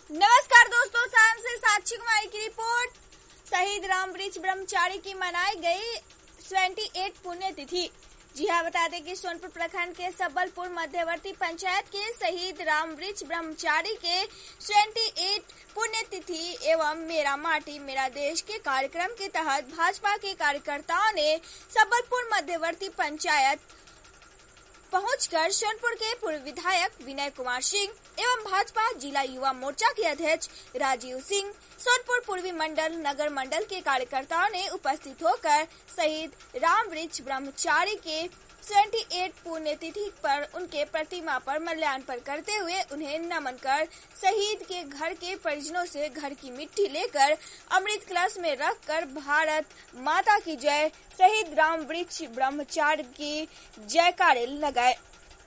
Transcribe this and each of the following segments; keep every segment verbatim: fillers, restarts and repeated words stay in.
नमस्कार दोस्तों, शाम से साक्षी कुमारी की रिपोर्ट। शहीद रामवृक्ष ब्रह्मचारी की मनाई गई अट्ठाईसवीं पुण्यतिथि। जी हाँ, बता दें कि सोनपुर प्रखंड के सबलपुर मध्यवर्ती पंचायत के शहीद रामवृक्ष ब्रह्मचारी के अट्ठाईसवीं पुण्यतिथि एवं मेरा माटी मेरा देश के कार्यक्रम के तहत भाजपा के कार्यकर्ताओं ने सबलपुर मध्यवर्ती पंचायत पहुंचकर सोनपुर के पूर्व विधायक विनय कुमार सिंह एवं भाजपा जिला युवा मोर्चा के अध्यक्ष राजीव सिंह, सोनपुर पूर्वी मंडल नगर मंडल के कार्यकर्ताओं ने उपस्थित होकर शहीद रामवृक्ष ब्रह्मचारी के अट्ठाईसवीं पुण्यतिथि पर उनके प्रतिमा पर माल्यार्पण करते हुए उन्हें नमन कर शहीद के घर के परिजनों से घर की मिट्टी लेकर अमृत कलश में रखकर भारत माता की जय, शहीद रामवृक्ष ब्रह्मचारी की जयकारे लगाए।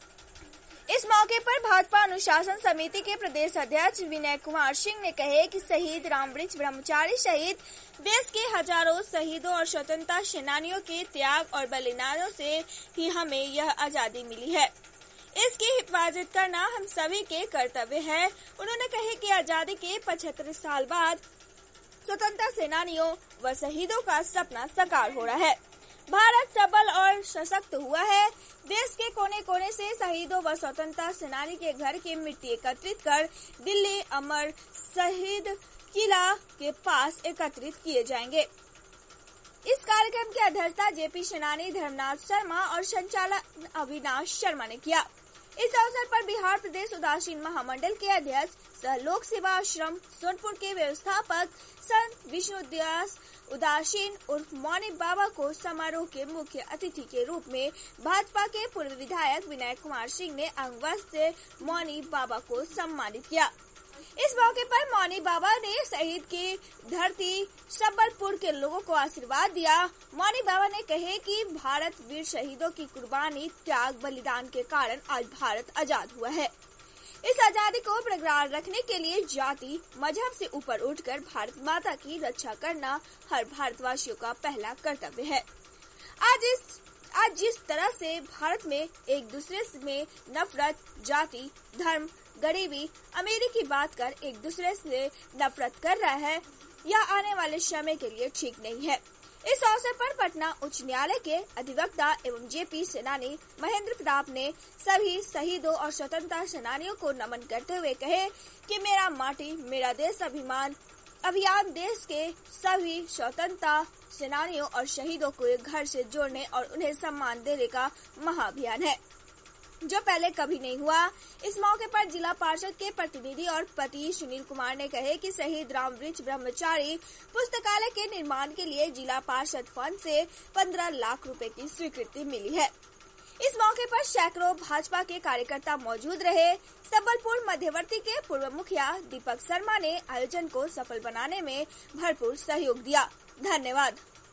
इस मौके पर भाजपा अनुशासन समिति के प्रदेश अध्यक्ष विनय कुमार सिंह ने कहे कि शहीद रामवृक्ष ब्रह्मचारी शहीद देश के हजारों शहीदों और स्वतंत्रता सेनानियों के त्याग और बलिदानों से ही हमें यह आजादी मिली है। इसकी हिफाजत करना हम सभी के कर्तव्य है। उन्होंने कहे कि आजादी के पचहत्तर साल बाद स्वतंत्रता सेनानियों व शहीदों का सपना साकार हो रहा है। भारत सबल और सशक्त हुआ है। देश के कोने कोने से शहीदों व स्वतंत्रता सेनानी के घर की मिट्टी एकत्रित कर दिल्ली अमर शहीद किला के पास एकत्रित किए जाएंगे। इस कार्यक्रम की अध्यक्षता जेपी सेनानी धर्मनाथ शर्मा और संचालक अविनाश शर्मा ने किया। इस अवसर पर बिहार प्रदेश उदासीन महामंडल के अध्यक्ष सह लोक सेवा आश्रम सोनपुर के व्यवस्थापक संत विष्णुदास उदासीन उर्फ मौनी बाबा को समारोह के मुख्य अतिथि के रूप में भाजपा के पूर्व विधायक विनय कुमार सिंह ने अंगवस्त्र से मौनी बाबा को सम्मानित किया। इस मौके पर मौनी बाबा ने शहीद की धरती सबलपुर के लोगों को आशीर्वाद दिया। मौनी बाबा ने कहे कि भारत वीर शहीदों की कुर्बानी त्याग बलिदान के कारण आज भारत आजाद हुआ है। इस आजादी को बरकरार रखने के लिए जाति मजहब से ऊपर उठकर भारत माता की रक्षा करना हर भारतवासियों का पहला कर्तव्य है। आज इस आज जिस तरह से भारत में एक दूसरे में नफरत, जाति, धर्म, गरीबी, अमीरी की बात कर एक दूसरे से नफरत कर रहा है, यह आने वाले समय के लिए ठीक नहीं है। इस अवसर पर पटना उच्च न्यायालय के अधिवक्ता एवं जेपी सेनानी महेंद्र प्रताप ने सभी शहीदों और स्वतंत्रता सेनानियों को नमन करते हुए कहे कि मेरा माटी मेरा देश अभिमान अभियान देश के सभी स्वतंत्रता सेनानियों और शहीदों को एक घर से जोड़ने और उन्हें सम्मान देने का महाअभियान है, जो पहले कभी नहीं हुआ। इस मौके पर जिला पार्षद के प्रतिनिधि और पति सुनील कुमार ने कहे कि शहीद रामवृक्ष ब्रह्मचारी पुस्तकालय के निर्माण के लिए जिला पार्षद फंड से पंद्रह लाख रुपए की स्वीकृति मिली है। इस मौके पर सैकड़ों भाजपा के कार्यकर्ता मौजूद रहे। सबलपुर मध्यवर्ती के पूर्व मुखिया दीपक शर्मा ने आयोजन को सफल बनाने में भरपूर सहयोग दिया। धन्यवाद।